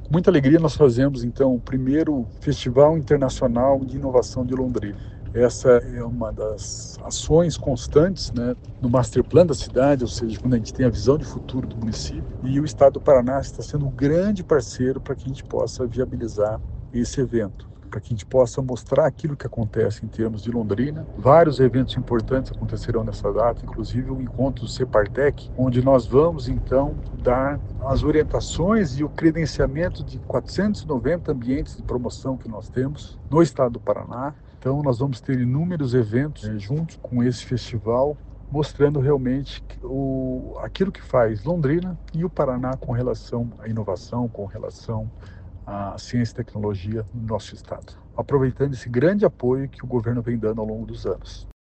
Com muita alegria nós fazemos então o primeiro Festival Internacional de Inovação de Londrina. Essa é uma das ações constantes, né, no master plan da cidade, ou seja, quando a gente tem a visão de futuro do município, e o Estado do Paraná está sendo um grande parceiro para que a gente possa viabilizar esse evento, para que a gente possa mostrar aquilo que acontece em termos de Londrina. Vários eventos importantes acontecerão nessa data, inclusive o encontro do Separtec, onde nós vamos então dar as orientações e o credenciamento de 490 ambientes de promoção que nós temos no estado do Paraná. Então nós vamos ter inúmeros eventos juntos com esse festival, mostrando realmente aquilo que faz Londrina e o Paraná com relação à inovação, com relação à ciência e tecnologia no nosso estado, aproveitando esse grande apoio que o governo vem dando ao longo dos anos.